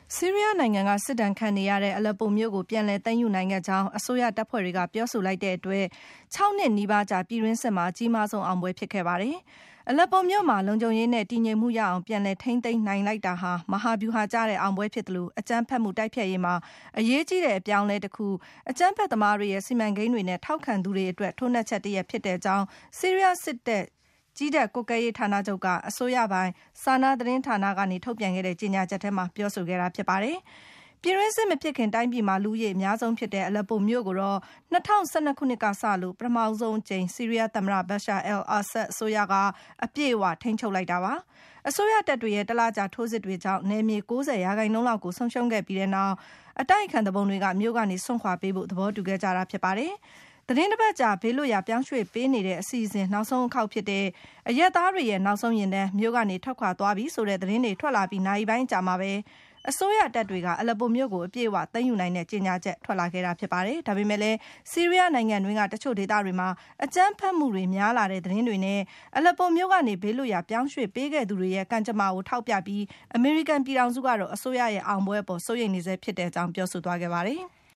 ဆီးရီးယားနိုင်ငံကစစ်ဒဏ်ခံနေရတဲ့အလက်ပိုမြို့ကိုပြန်လည်သိမ်းယူနိုင်ခဲ့ကြောင်းအစိုးရတပ်ဖွဲ့တွေကပြောဆိုလိုက်တဲ့အတွက်6 နှစ်နီးပါးကြာပြည်တွင်းစစ်မှာအကြီးမားဆုံးအောင်ပွဲဖြစ်ခဲ့ပါတယ်။အလက်ပိုမြို့မှာလုံခြုံရေးနဲ့တည်ငြိမ်မှုရအောင်ပြန်လည်ထိန်းသိမ်းနိုင်လိုက်တာဟာမဟာဗျူဟာကျတဲ့အောင်ပွဲဖြစ်တယ်လို့အကြမ်းဖက်မှုတိုက်ဖျက်ရေးမှာအရေးကြီးတဲ့အပြောင်းအလဲတစ်ခုအကြမ်းဖက်သမားတွေရဲ့စီမံကိန်းတွေနဲ့ထောက်ခံသူတွေအတွက်ထိုးနှက်ချက်တစ်ရပ်ဖြစ်တဲ့အကြောင်းဆီးရီးယားစစ်တပ်ကြီးတဲ့ကွပ်ကဲရေးဌာနချုပ်ကအစိုးရပိုင်းစာနာသတင်းဌာနကနေထုတ်ပြန်ခဲ့တဲ့ကြေညာချက်ထဲမှာပြောဆိုခဲ့တာဖြစ်ပါတယ်။ပြည်တွင်းစစ်မဖြစ်ခင်တိုင်းပြည်မှာလူဦးရေအများဆုံးဖြစ်တဲ့အလက်ပိုမြို့ကိုတော့2012ခုနှစ်ကစလို့ပထမဆုံးအကြိမ်ဆီးရီးယားသမ္မတဘရှာအယ်အာဆတ်အစိုးရကအပြည့်အဝထိန်းချုပ်လိုက်တာပါ။အစိုးရတပ်တွေရဲ့တလကြာထိုးစစ်တွေကြောင့်နယ်မြေ90%လောက်ကိုဆုံးရှုံးခဲ့ပြီးတဲ့နောက်အတိုက်အခံတပုံတွေကမြို့ကနေစွန့်ခွာပေးဖို့သဘောတူခဲ့ကြတာဖြစ်ပါတယ်။သတင်းတစ်ပတ်ကြာဘေးလွတ်ရာပြောင်းရွှေ့ပေးနေတဲ့အစီအစဉ်နောက်ဆုံးအခေါက်ဖြစ်တဲ့အရက်သားတွေရဲ့နောက်ဆုံးရင်တန်းမြို့ကနေထွက်ခွာသွားပြီဆိုတဲ့သတင်းတွေထွက်လာပြီးနိုင်ပိုင်းကြာမှာပဲအစိုးရတပ်တွေကအလက်ပိုမြို့ကိုအပြည့်အဝသိမ်းယူနိုင်တဲ့ကြေညာချက်ထွက်လာခဲ့တာဖြစ်ပါတယ်။ဒါပေမဲ့လည်းဆီးရီးယားနိုင်ငံတွင်းကတချို့ဒေသတွေမှာအကြမ်းဖက်မှုတွေများလာတဲ့သတင်းတွေနဲ့အလက်ပိုမြို့ကနေဘေးလွတ်ရာပြောင်းရွှေ့ပေးခဲ့သူတွေရဲ့ကံကြမ္မာကိုထောက်ပြပြီးအမေရိကန်ပြည်ထောင်စုကတော့အစိုးရရဲ့အောင်ပွဲအပေါ်စိုးရိမ်နေဆဲဖြစ်တဲ့အကြောင်းပြောဆိုသွားခဲ့ပါတယ်။